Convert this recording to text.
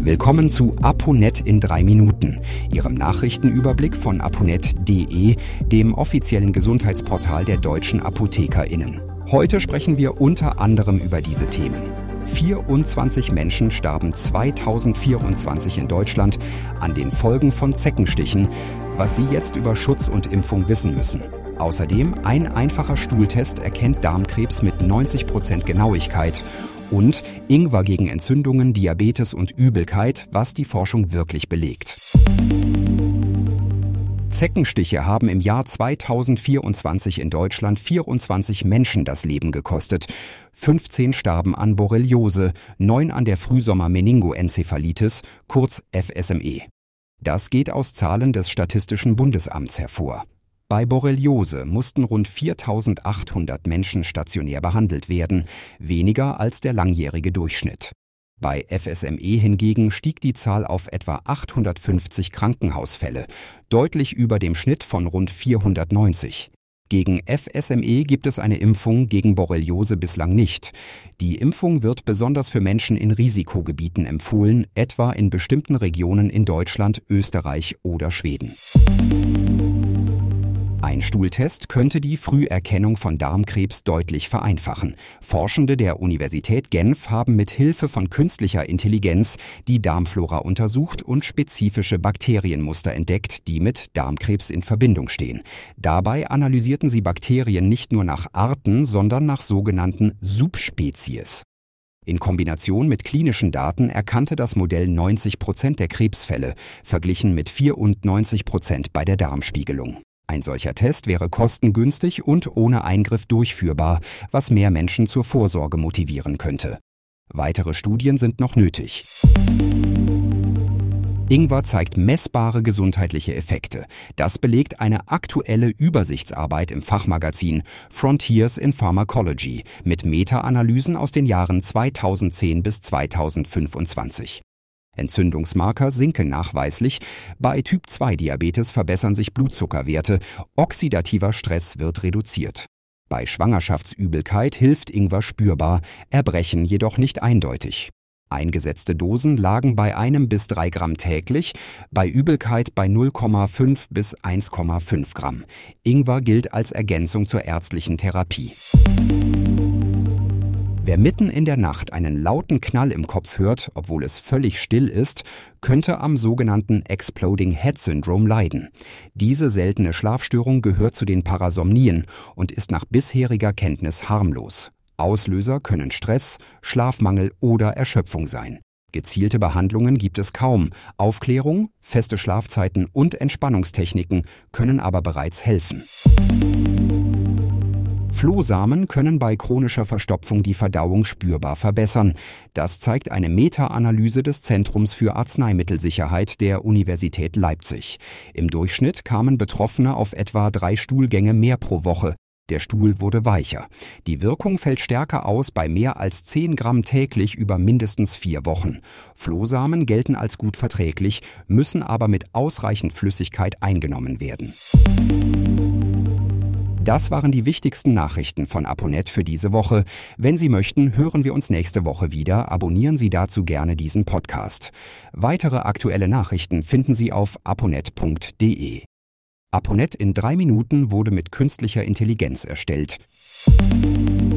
Willkommen zu Aponet in 3 Minuten, Ihrem Nachrichtenüberblick von aponet.de, dem offiziellen Gesundheitsportal der deutschen ApothekerInnen. Heute sprechen wir unter anderem über diese Themen. 24 Menschen starben 2024 in Deutschland an den Folgen von Zeckenstichen, was Sie jetzt über Schutz und Impfung wissen müssen. Außerdem ein einfacher Stuhltest erkennt Darmkrebs mit 90% Genauigkeit. Und Ingwer gegen Entzündungen, Diabetes und Übelkeit, was die Forschung wirklich belegt. Zeckenstiche haben im Jahr 2024 in Deutschland 24 Menschen das Leben gekostet. 15 starben an Borreliose, 9 an der Frühsommer-Meningoenzephalitis, kurz FSME. Das geht aus Zahlen des Statistischen Bundesamts hervor. Bei Borreliose mussten rund 4.800 Menschen stationär behandelt werden, weniger als der langjährige Durchschnitt. Bei FSME hingegen stieg die Zahl auf etwa 850 Krankenhausfälle, deutlich über dem Schnitt von rund 490. Gegen FSME gibt es eine Impfung, gegen Borreliose bislang nicht. Die Impfung wird besonders für Menschen in Risikogebieten empfohlen, etwa in bestimmten Regionen in Deutschland, Österreich oder Schweden. Ein Stuhltest könnte die Früherkennung von Darmkrebs deutlich vereinfachen. Forschende der Universität Genf haben mit Hilfe von künstlicher Intelligenz die Darmflora untersucht und spezifische Bakterienmuster entdeckt, die mit Darmkrebs in Verbindung stehen. Dabei analysierten sie Bakterien nicht nur nach Arten, sondern nach sogenannten Subspezies. In Kombination mit klinischen Daten erkannte das Modell 90% der Krebsfälle, verglichen mit 94% bei der Darmspiegelung. Ein solcher Test wäre kostengünstig und ohne Eingriff durchführbar, was mehr Menschen zur Vorsorge motivieren könnte. Weitere Studien sind noch nötig. Ingwer zeigt messbare gesundheitliche Effekte. Das belegt eine aktuelle Übersichtsarbeit im Fachmagazin Frontiers in Pharmacology mit Meta-Analysen aus den Jahren 2010 bis 2025. Entzündungsmarker sinken nachweislich, bei Typ-2-Diabetes verbessern sich Blutzuckerwerte, oxidativer Stress wird reduziert. Bei Schwangerschaftsübelkeit hilft Ingwer spürbar, Erbrechen jedoch nicht eindeutig. Eingesetzte Dosen lagen bei 1 bis 3 Gramm täglich, bei Übelkeit bei 0,5 bis 1,5 Gramm. Ingwer gilt als Ergänzung zur ärztlichen Therapie. Wer mitten in der Nacht einen lauten Knall im Kopf hört, obwohl es völlig still ist, könnte am sogenannten Exploding Head Syndrome leiden. Diese seltene Schlafstörung gehört zu den Parasomnien und ist nach bisheriger Kenntnis harmlos. Auslöser können Stress, Schlafmangel oder Erschöpfung sein. Gezielte Behandlungen gibt es kaum. Aufklärung, feste Schlafzeiten und Entspannungstechniken können aber bereits helfen. Flohsamen können bei chronischer Verstopfung die Verdauung spürbar verbessern. Das zeigt eine Meta-Analyse des Zentrums für Arzneimittelsicherheit der Universität Leipzig. Im Durchschnitt kamen Betroffene auf etwa 3 Stuhlgänge mehr pro Woche. Der Stuhl wurde weicher. Die Wirkung fällt stärker aus bei mehr als 10 Gramm täglich über mindestens 4 Wochen. Flohsamen gelten als gut verträglich, müssen aber mit ausreichend Flüssigkeit eingenommen werden. Das waren die wichtigsten Nachrichten von Aponet für diese Woche. Wenn Sie möchten, hören wir uns nächste Woche wieder. Abonnieren Sie dazu gerne diesen Podcast. Weitere aktuelle Nachrichten finden Sie auf aponet.de. Aponet in 3 Minuten wurde mit künstlicher Intelligenz erstellt.